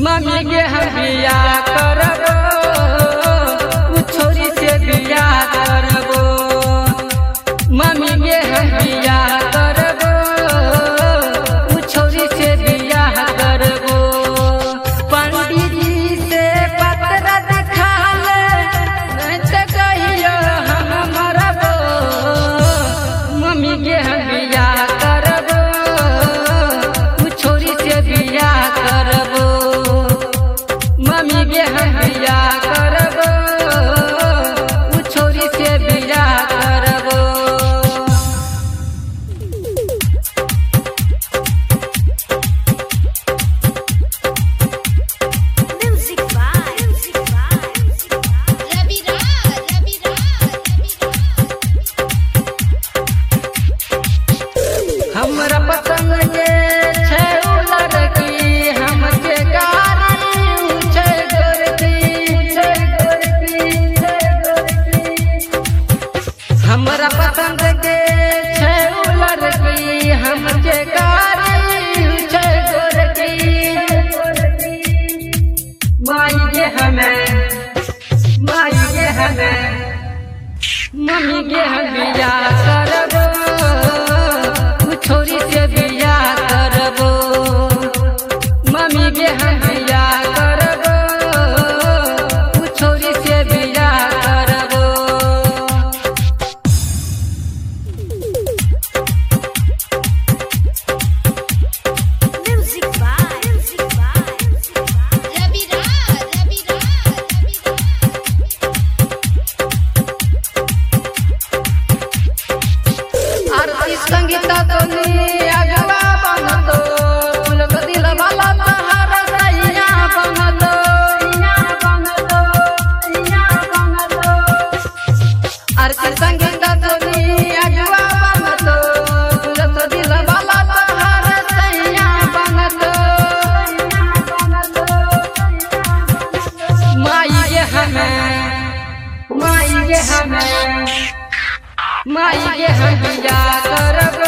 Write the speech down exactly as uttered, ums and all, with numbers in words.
Mummy के हम बिया करबो, उ छोरी से बिया करबो। मम्मी के हम बिया करबो, उ छोरी से बिया करबो। पंडित जी से पत्र दिखा ले, नहीं तो कहियो हम मरबो। मम्मी के हम बिया करबो, उ छोरी से बिया करबो। मम्मी के हम बिया करबो, उ छोरी से बिया करबो। Music by Music by Ravi Raj Ravi Raj हमरा पसंद के छै उ लड़की, हमके गारी उ छै गोरकी, छै गोरकी, छै गोरकी। हमरा पसंद के छै उ लड़की, हमके गारी उ छै गोरकी। माई के हमें माई के हमें मम्मी के हम बिया करबो, उ छोरी से बिया करबो। मम्मी के हम बिया करबो, उ छोरी से बिया करबो। Music by Music by Ravi Raj Ravi Raj आरती संगीता तोनी अगवा बनतो, फूलक दिल वाला तहरा सैया बनतो, इया बनतो, इया बनतो। आरती संगीता तोनी अगवा बनतो, फूलक दिल वाला तहरा सैया बनतो, इया बनतो। माई के हमें माई के हमें माई के हम बिया करबो,